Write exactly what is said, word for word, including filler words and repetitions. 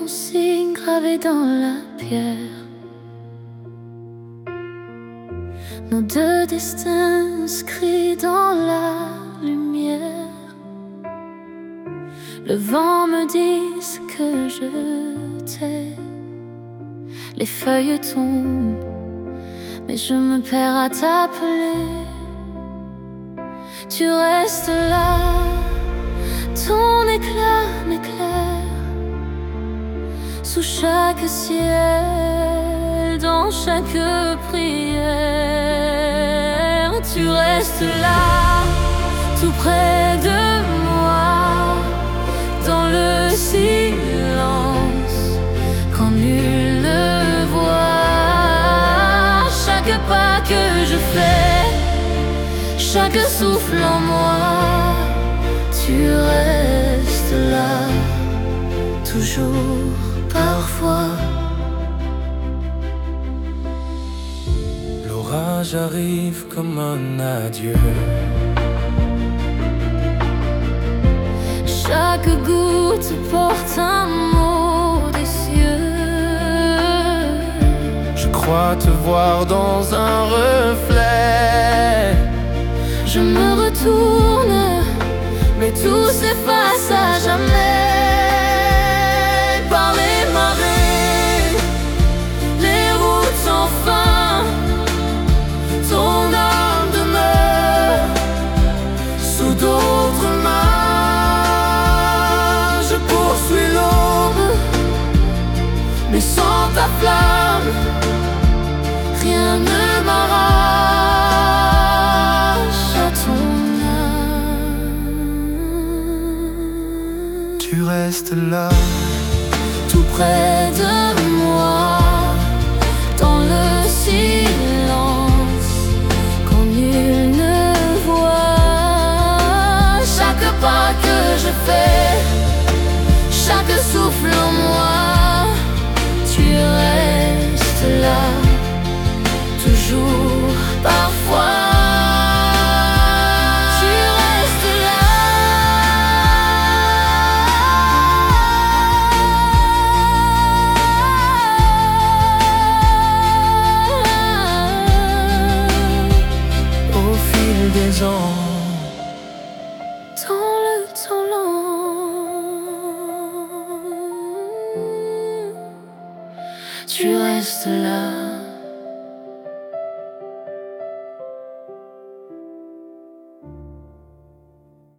ton signe gravé dans la pierre. Nos deux destins inscrits dans la lumière. Le vent me dit que je t'ai. Les feuilles tombent, mais je me perds à t'appeler. Tu restes là, ton éclat m'éclaire. Sous chaque ciel, dans chaque prière. Tu restes là, tout près de moi, dans le silence, quand nul ne voit. Chaque pas que je fais, chaque souffle en moi, tu restes là, toujours, parfois. L'orage arrive comme un adieu. Chaque goutte porte un mot des cieux. Je crois te voir dans un reflet. Je me retourne, mais tout s'efface à jamais. Par les marées, les routes sans fin, ton âme demeure sous d'autres mains. Je poursuis l'aube, mais sans ta flamme, rien ne m'arrache à ton âme. Tu restes là, tout près de moi, dans le silence, quand nul ne voit. Chaque pas que je fais, chaque souffle en moi, tu restes là, toujours, parfois. des ans, dans le temps long, tu restes là.